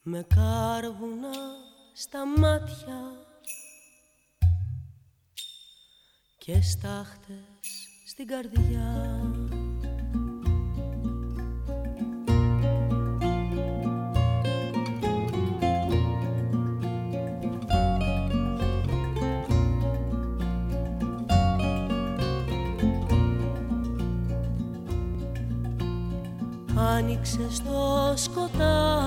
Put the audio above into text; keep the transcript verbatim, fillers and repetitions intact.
με κάρβουνα στα μάτια και στάχτες στην καρδιά. Άνοιξε στο σκοτάδι